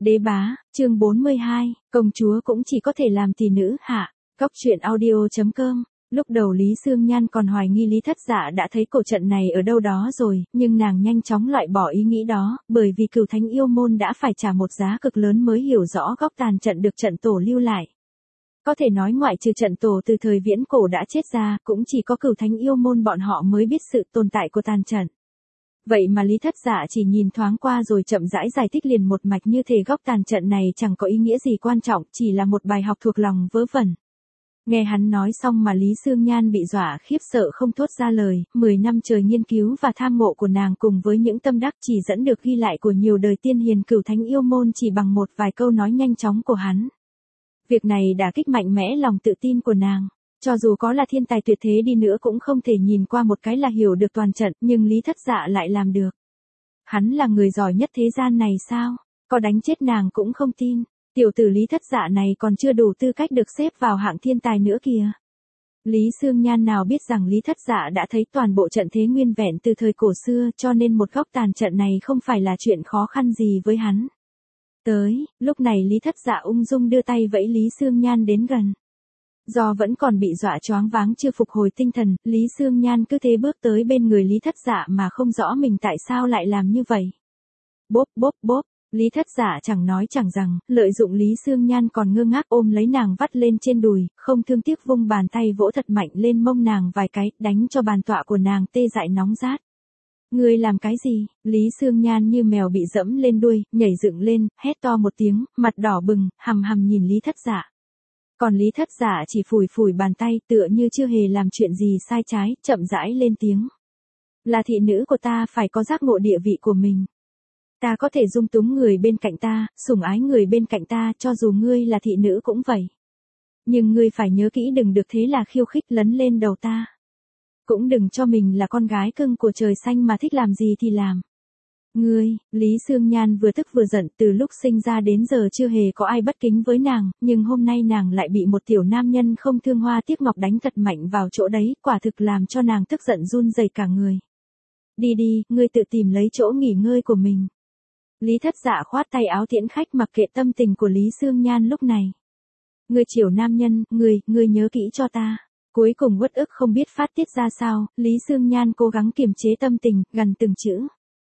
Đế bá, chương 42, công chúa cũng chỉ có thể làm tỷ nữ hạ. Góc truyện audio.com. Lúc đầu Lý Sương Nhan còn hoài nghi Lý Thất Dạ đã thấy cổ trận này ở đâu đó rồi, nhưng nàng nhanh chóng loại bỏ ý nghĩ đó, bởi vì Cửu Thánh Yêu Môn đã phải trả một giá cực lớn mới hiểu rõ góc tàn trận được trận tổ lưu lại. Có thể nói ngoại trừ trận tổ từ thời viễn cổ đã chết ra, cũng chỉ có Cửu Thánh Yêu Môn bọn họ mới biết sự tồn tại của tàn trận. Vậy mà Lý Thất Dạ chỉ nhìn thoáng qua rồi chậm rãi giải thích liền một mạch như thể góc tàn trận này chẳng có ý nghĩa gì quan trọng, chỉ là một bài học thuộc lòng vớ vẩn. Nghe hắn nói xong mà Lý Sương Nhan bị dọa khiếp sợ không thốt ra lời, 10 năm trời nghiên cứu và tham ngộ của nàng cùng với những tâm đắc chỉ dẫn được ghi lại của nhiều đời tiên hiền Cửu Thánh Yêu Môn chỉ bằng một vài câu nói nhanh chóng của hắn. Việc này đã kích mạnh mẽ lòng tự tin của nàng. Cho dù có là thiên tài tuyệt thế đi nữa cũng không thể nhìn qua một cái là hiểu được toàn trận, nhưng Lý Thất Dạ lại làm được. Hắn là người giỏi nhất thế gian này sao? Có đánh chết nàng cũng không tin. Tiểu tử Lý Thất Dạ này còn chưa đủ tư cách được xếp vào hạng thiên tài nữa kìa. Lý Sương Nhan nào biết rằng Lý Thất Dạ đã thấy toàn bộ trận thế nguyên vẹn từ thời cổ xưa, cho nên một góc tàn trận này không phải là chuyện khó khăn gì với hắn. Lúc này Lý Thất Dạ ung dung đưa tay vẫy Lý Sương Nhan đến gần. Do vẫn còn bị dọa choáng váng chưa phục hồi tinh thần, Lý Sương Nhan cứ thế bước tới bên người Lý Thất Dạ mà không rõ mình tại sao lại làm như vậy. Bốp bốp bốp, Lý Thất Dạ chẳng nói chẳng rằng, lợi dụng Lý Sương Nhan còn ngơ ngác ôm lấy nàng vắt lên trên đùi, không thương tiếc vung bàn tay vỗ thật mạnh lên mông nàng vài cái, đánh cho bàn tọa của nàng tê dại nóng rát. Ngươi làm cái gì? Lý Sương Nhan như mèo bị dẫm lên đuôi, nhảy dựng lên, hét to một tiếng, mặt đỏ bừng, hằm hằm nhìn Lý Thất Dạ. Còn Lý Thất Dạ chỉ phủi phủi bàn tay tựa như chưa hề làm chuyện gì sai trái, chậm rãi lên tiếng. Là thị nữ của ta phải có giác ngộ địa vị của mình. Ta có thể dung túng người bên cạnh ta, sủng ái người bên cạnh ta, cho dù ngươi là thị nữ cũng vậy. Nhưng ngươi phải nhớ kỹ đừng được thế là khiêu khích lấn lên đầu ta. Cũng đừng cho mình là con gái cưng của trời xanh mà thích làm gì thì làm. Ngươi, Lý Sương Nhan vừa tức vừa giận, từ lúc sinh ra đến giờ chưa hề có ai bất kính với nàng, nhưng hôm nay nàng lại bị một tiểu nam nhân không thương hoa tiếc ngọc đánh thật mạnh vào chỗ đấy, quả thực làm cho nàng tức giận run rẩy cả người. Đi đi, ngươi tự tìm lấy chỗ nghỉ ngơi của mình. Lý Thất Dạ khoát tay áo tiễn khách mặc kệ tâm tình của Lý Sương Nhan lúc này. Ngươi chiều nam nhân, ngươi nhớ kỹ cho ta. Cuối cùng uất ức không biết phát tiết ra sao, Lý Sương Nhan cố gắng kiềm chế tâm tình, gần từng chữ.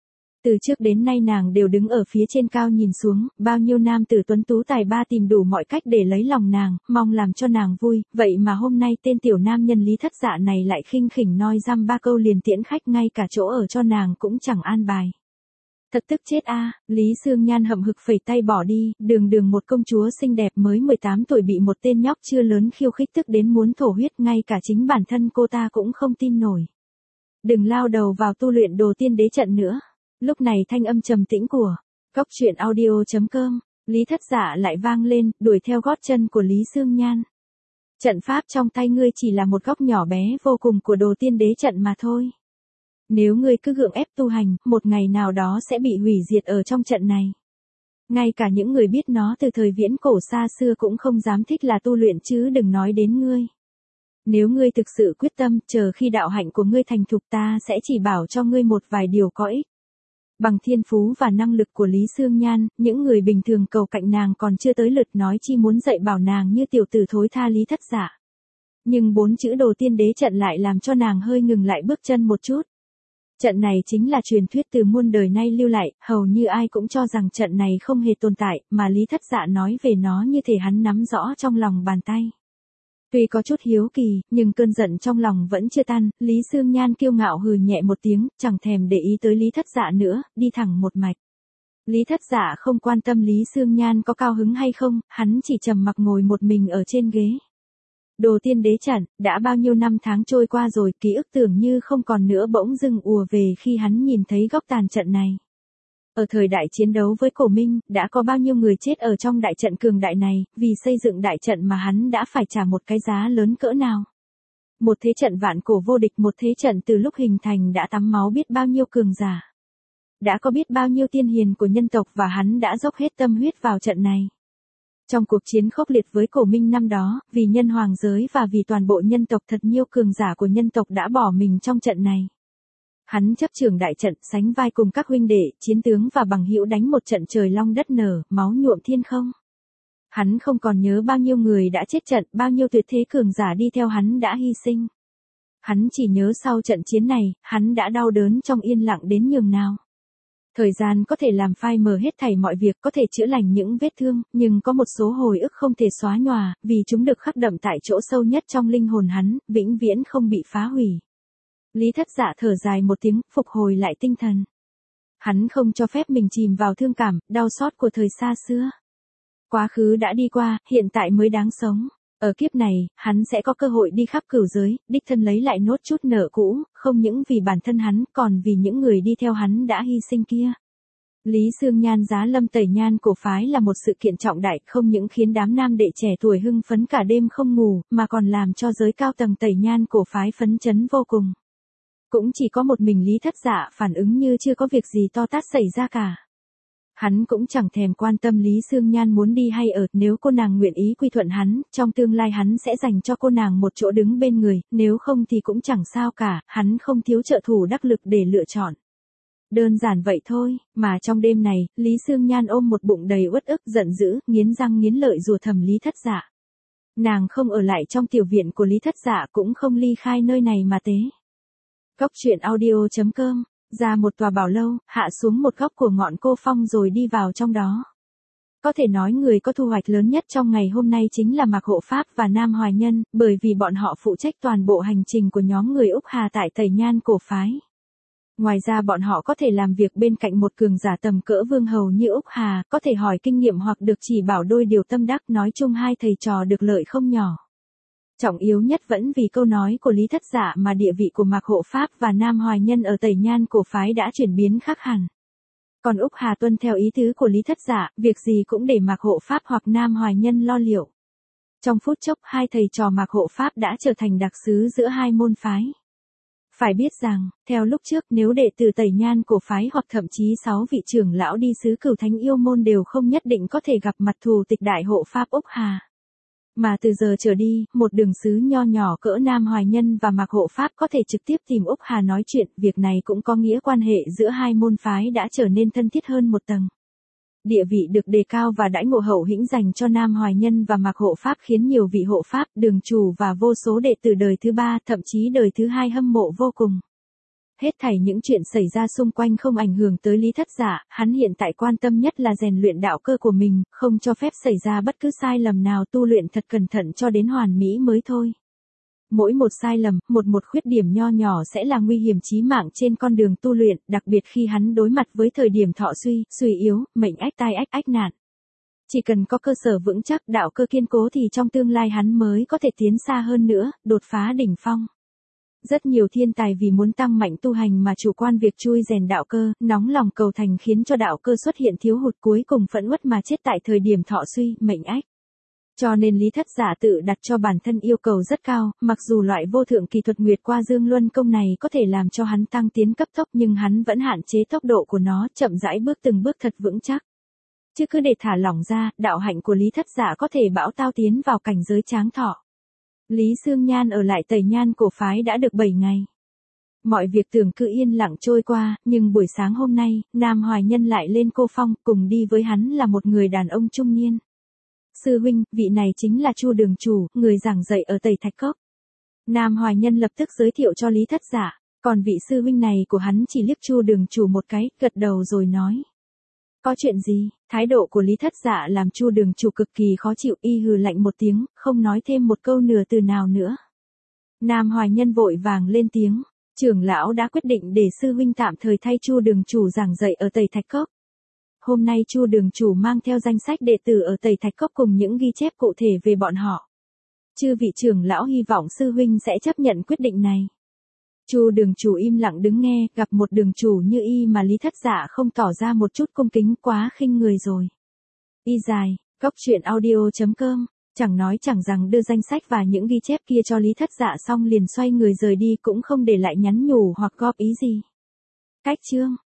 Từ trước đến nay nàng đều đứng ở phía trên cao nhìn xuống, bao nhiêu nam tử tuấn tú tài ba tìm đủ mọi cách để lấy lòng nàng, mong làm cho nàng vui, vậy mà hôm nay tên tiểu nam nhân Lý Thất Dạ này lại khinh khỉnh nói dăm ba câu liền tiễn khách, ngay cả chỗ ở cho nàng cũng chẳng an bài. Thật tức chết a. Lý Sương Nhan hậm hực phẩy tay bỏ đi, đường một công chúa xinh đẹp mới 18 tuổi bị một tên nhóc chưa lớn khiêu khích tức đến muốn thổ huyết, ngay cả chính bản thân cô ta cũng không tin nổi. Đừng lao đầu vào tu luyện đồ tiên đế trận nữa. Lúc này thanh âm trầm tĩnh của góc truyện audio.com, Lý Thất Dạ lại vang lên, đuổi theo gót chân của Lý Sương Nhan. Trận pháp trong tay ngươi chỉ là một góc nhỏ bé vô cùng của đồ tiên đế trận mà thôi. Nếu ngươi cứ gượng ép tu hành, một ngày nào đó sẽ bị hủy diệt ở trong trận này. Ngay cả những người biết nó từ thời viễn cổ xa xưa cũng không dám thích là tu luyện chứ đừng nói đến ngươi. Nếu ngươi thực sự quyết tâm, chờ khi đạo hạnh của ngươi thành thục ta sẽ chỉ bảo cho ngươi một vài điều có ích. Bằng thiên phú và năng lực của Lý Sương Nhan, những người bình thường cầu cạnh nàng còn chưa tới lượt nói chi muốn dạy bảo nàng như tiểu tử thối tha Lý Thất Dạ. Nhưng 4 chữ đồ tiên đế trận lại làm cho nàng hơi ngừng lại bước chân một chút. Trận này chính là truyền thuyết từ muôn đời nay lưu lại, hầu như ai cũng cho rằng trận này không hề tồn tại, mà Lý Thất Dạ nói về nó như thể hắn nắm rõ trong lòng bàn tay. Tuy có chút hiếu kỳ, nhưng cơn giận trong lòng vẫn chưa tan, Lý Sương Nhan kiêu ngạo hừ nhẹ một tiếng, chẳng thèm để ý tới Lý Thất Dạ nữa, đi thẳng một mạch. Lý Thất Dạ không quan tâm Lý Sương Nhan có cao hứng hay không, hắn chỉ trầm mặc ngồi một mình ở trên ghế. Đồ tiên đế trận, đã bao nhiêu năm tháng trôi qua rồi, ký ức tưởng như không còn nữa bỗng dưng ùa về khi hắn nhìn thấy góc tàn trận này. Ở thời đại chiến đấu với Cổ Minh, đã có bao nhiêu người chết ở trong đại trận cường đại này, vì xây dựng đại trận mà hắn đã phải trả một cái giá lớn cỡ nào. Một thế trận vạn cổ vô địch, một thế trận từ lúc hình thành đã tắm máu biết bao nhiêu cường giả. Đã có biết bao nhiêu tiên hiền của nhân tộc và hắn đã dốc hết tâm huyết vào trận này. Trong cuộc chiến khốc liệt với Cổ Minh năm đó, vì nhân hoàng giới và vì toàn bộ nhân tộc thật nhiều cường giả của nhân tộc đã bỏ mình trong trận này. Hắn chấp trường đại trận, sánh vai cùng các huynh đệ, chiến tướng và bằng hữu đánh một trận trời long đất nở, máu nhuộm thiên không. Hắn không còn nhớ bao nhiêu người đã chết trận, bao nhiêu tuyệt thế cường giả đi theo hắn đã hy sinh. Hắn chỉ nhớ sau trận chiến này, hắn đã đau đớn trong yên lặng đến nhường nào. Thời gian có thể làm phai mờ hết thảy mọi việc, có thể chữa lành những vết thương, nhưng có một số hồi ức không thể xóa nhòa, vì chúng được khắc đậm tại chỗ sâu nhất trong linh hồn hắn, vĩnh viễn không bị phá hủy. Lý Thất Dạ thở dài một tiếng, phục hồi lại tinh thần. Hắn không cho phép mình chìm vào thương cảm, đau xót của thời xa xưa. Quá khứ đã đi qua, hiện tại mới đáng sống. Ở kiếp này, hắn sẽ có cơ hội đi khắp cửu giới, đích thân lấy lại nốt chút nợ cũ, không những vì bản thân hắn, còn vì những người đi theo hắn đã hy sinh kia. Lý Sương Nhan giá lâm tẩy nhan cổ phái là một sự kiện trọng đại, không những khiến đám nam đệ trẻ tuổi hưng phấn cả đêm không ngủ, mà còn làm cho giới cao tầng tẩy nhan cổ phái phấn chấn vô cùng. Cũng chỉ có một mình Lý Thất Dạ phản ứng như chưa có việc gì to tát xảy ra cả. Hắn cũng chẳng thèm quan tâm Lý Sương Nhan muốn đi hay ở, nếu cô nàng nguyện ý quy thuận hắn, trong tương lai hắn sẽ dành cho cô nàng một chỗ đứng bên người, nếu không thì cũng chẳng sao cả, hắn không thiếu trợ thủ đắc lực để lựa chọn. Đơn giản vậy thôi, mà trong đêm này, Lý Sương Nhan ôm một bụng đầy uất ức giận dữ, nghiến răng nghiến lợi rủa thầm Lý Thất Dạ. Nàng không ở lại trong tiểu viện của Lý Thất Dạ cũng không ly khai nơi này mà tế. Góc truyện audio.com, ra một tòa bảo lâu, hạ xuống một góc của ngọn cô phong rồi đi vào trong đó. Có thể nói người có thu hoạch lớn nhất trong ngày hôm nay chính là Mạc Hộ Pháp và Nam Hoài Nhân, bởi vì bọn họ phụ trách toàn bộ hành trình của nhóm người Úc Hà tại Tẩy Nhan cổ phái. Ngoài ra bọn họ có thể làm việc bên cạnh một cường giả tầm cỡ vương hầu như Úc Hà, có thể hỏi kinh nghiệm hoặc được chỉ bảo đôi điều tâm đắc, nói chung hai thầy trò được lợi không nhỏ. Trọng yếu nhất vẫn vì câu nói của Lý Thất Dạ mà địa vị của Mạc Hộ Pháp và Nam Hoài Nhân ở Tẩy Nhan cổ phái đã chuyển biến khác hẳn. Còn Úc Hà tuân theo ý tứ của Lý Thất Dạ, việc gì cũng để Mạc Hộ Pháp hoặc Nam Hoài Nhân lo liệu. Trong phút chốc hai thầy trò Mạc Hộ Pháp đã trở thành đặc sứ giữa hai môn phái. Phải biết rằng, theo lúc trước nếu đệ tử Tẩy Nhan cổ phái hoặc thậm chí 6 vị trưởng lão đi xứ Cửu Thánh Yêu Môn đều không nhất định có thể gặp mặt thù tịch đại hộ Pháp Úc Hà. Mà từ giờ trở đi, một đường sứ nho nhỏ cỡ Nam Hoài Nhân và Mạc Hộ Pháp có thể trực tiếp tìm Úc Hà nói chuyện, việc này cũng có nghĩa quan hệ giữa hai môn phái đã trở nên thân thiết hơn một tầng. Địa vị được đề cao và đãi ngộ hậu hĩnh dành cho Nam Hoài Nhân và Mạc Hộ Pháp khiến nhiều vị hộ Pháp, đường chủ và vô số đệ tử đời thứ 3 thậm chí đời thứ 2 hâm mộ vô cùng. Hết thảy những chuyện xảy ra xung quanh không ảnh hưởng tới Lý Thất Dạ, hắn hiện tại quan tâm nhất là rèn luyện đạo cơ của mình, không cho phép xảy ra bất cứ sai lầm nào, tu luyện thật cẩn thận cho đến hoàn mỹ mới thôi. Mỗi một sai lầm, một khuyết điểm nho nhỏ sẽ là nguy hiểm chí mạng trên con đường tu luyện, đặc biệt khi hắn đối mặt với thời điểm thọ suy yếu, mệnh ách tai ách nạn. Chỉ cần có cơ sở vững chắc, đạo cơ kiên cố thì trong tương lai hắn mới có thể tiến xa hơn nữa, đột phá đỉnh phong. Rất nhiều thiên tài vì muốn tăng mạnh tu hành mà chủ quan việc chui rèn đạo cơ, nóng lòng cầu thành khiến cho đạo cơ xuất hiện thiếu hụt, cuối cùng phẫn uất mà chết tại thời điểm thọ suy, mệnh ách. Cho nên Lý Thất Dạ tự đặt cho bản thân yêu cầu rất cao, mặc dù loại vô thượng kỳ thuật Nguyệt Qua Dương Luân công này có thể làm cho hắn tăng tiến cấp tốc nhưng hắn vẫn hạn chế tốc độ của nó, chậm rãi bước từng bước thật vững chắc. Chứ cứ để thả lỏng ra, đạo hạnh của Lý Thất Dạ có thể bão tao tiến vào cảnh giới tráng thọ. Lý Sương Nhan ở lại Tẩy Nhan cổ phái đã được 7 ngày. Mọi việc tưởng cứ yên lặng trôi qua, nhưng buổi sáng hôm nay, Nam Hoài Nhân lại lên cô phong, cùng đi với hắn là một người đàn ông trung niên. Sư huynh, vị này chính là Chu đường chủ, người giảng dạy ở Tẩy Thạch Cốc. Nam Hoài Nhân lập tức giới thiệu cho Lý Thất Dạ, còn vị sư huynh này của hắn chỉ liếc Chu đường chủ một cái, gật đầu rồi nói. Có chuyện gì? Thái độ của Lý Thất Dạ làm Chu đường chủ cực kỳ khó chịu, y hừ lạnh một tiếng, không nói thêm một câu nửa từ nào nữa. Nam Hoài Nhân vội vàng lên tiếng, trưởng lão đã quyết định để sư huynh tạm thời thay Chu đường chủ giảng dạy ở Tẩy Thạch Cốc. Hôm nay Chu đường chủ mang theo danh sách đệ tử ở Tẩy Thạch Cốc cùng những ghi chép cụ thể về bọn họ. Chư vị trưởng lão hy vọng sư huynh sẽ chấp nhận quyết định này. Chu đường chủ im lặng đứng nghe, gặp một đường chủ như y mà Lý Thất Dạ không tỏ ra một chút cung kính, quá khinh người rồi. Y dài, góc truyện audio.com, chẳng nói chẳng rằng đưa danh sách và những ghi chép kia cho Lý Thất Dạ xong liền xoay người rời đi, cũng không để lại nhắn nhủ hoặc góp ý gì. Cách chương